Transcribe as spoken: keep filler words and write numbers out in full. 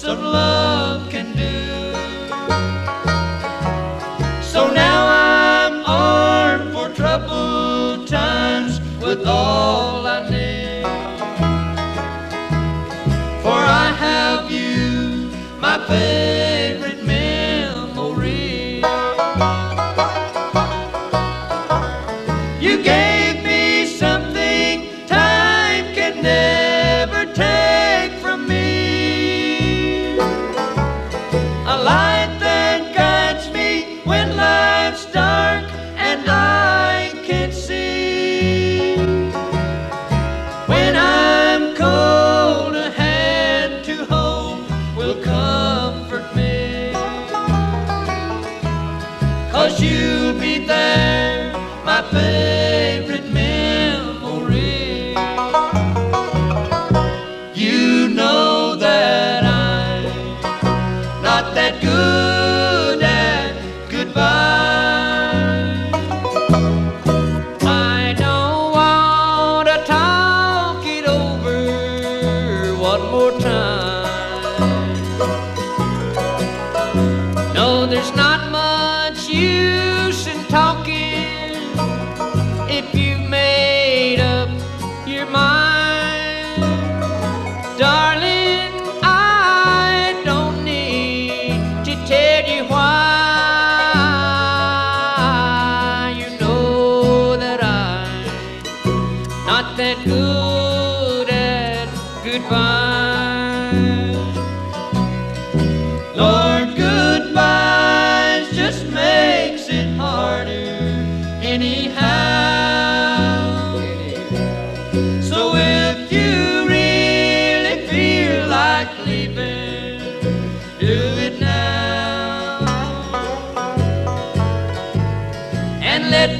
of love can do. So now I'm armed for troubled times with all I need. For I have you, my favorite memory. You gave me something time can never take from me. A light that guides me when life's dark and I can't see. When I'm cold, a hand to hold will comfort me. 'Cause you'll be there, my favorite memory. You know that I'm not that good at goodbye. I don't want to talk it over one more time. No, there's not much use in talking if you've made up your mind. Darling, I don't need to tell you why. You know that I'm not that good at goodbye. Lord, goodbyes just makes it harder anyhow. So if you really feel like leaving, do it now. And let